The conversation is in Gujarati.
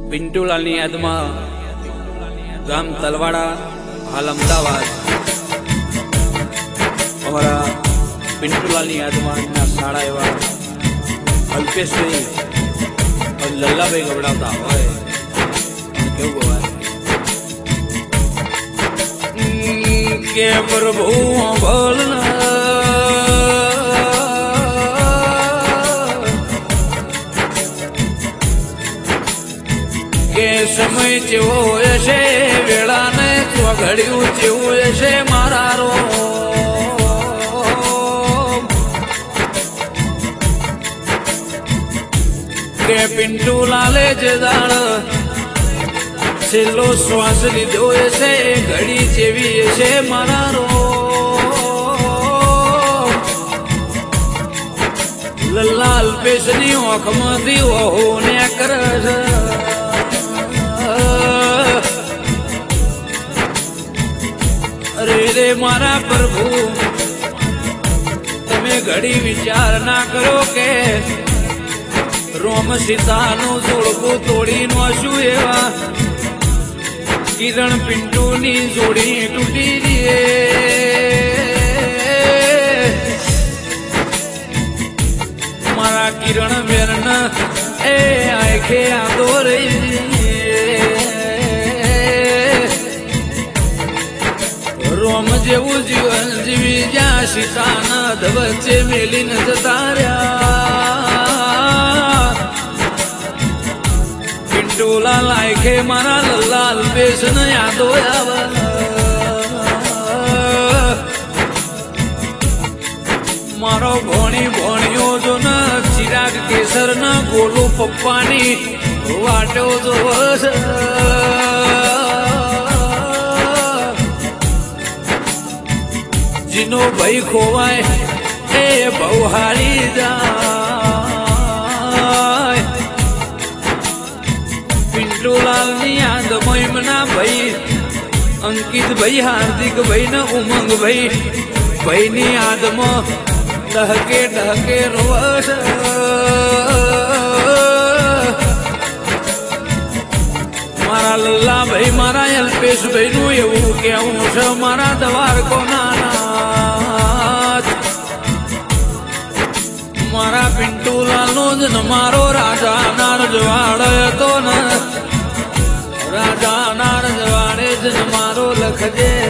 પિન્ટુલાલની યાદમાં ગામ તલવાડા હાલ અમદાવાદ અમારા પિન્ટુલાલની યાદમાં એમના શાળા એવા અલ્પેશભાઈ લલ્લાભાઈ ગવડાવતા હોય કેવું ગવાય કે પ્રભુ બોલના સમય જેવો હોય છે વેળા ને ઘડ્યું જેવું હોય છે મારા રો કે પિન્ટુલાલે જે દાળ છેલ્લો શ્વાસ લીધો છે ઘડી જેવી છે મારા રો લલ્લા અલ્પેશની ઓખમાંથી ઓહો ને કરે છે અરે રે મારા પ્રભુ તમે ઘડી વિચાર ના કરો કે રોમ સીતાનું જોડકું તોડી નો શું એવા કિરણ પિન્ટુની જોડી તૂટી દીએ મારા કિરણ બેન એ આંખે આદો રહી રોમ જેવું જીવન જીવી જ્યાં સીતાના વચ્ચે મેલીને જતા રહ્યા પિન્ટુલાલ આંખે મારા લલ્લા અલ્પેશ ને યાદો આવે મારો ભોણીઓ જો ન ચિરાગ કેસર ન ગોલું પપ્પાની વાટો જો જીનો ભાઈ ખોવાય એ બહુ હારી જાય પિન્ટુલાલ ની યાદ મહિમના ભાઈ અંકિત ભાઈ હાર્દિક ભાઈ ને ઉમંગ ભાઈ ની યાદમાં ડહકે રોશ મારા લલ્લા ભાઈ મારા અલ્પેશ ભાઈ નું એવું કેવું છે મારા દ્વારકો નાના મારા પિન્ટુલાલ નો જ મારો રાજા ના રજવાડ હતો ને રાજા ના રજવાડે જ મારો લખજે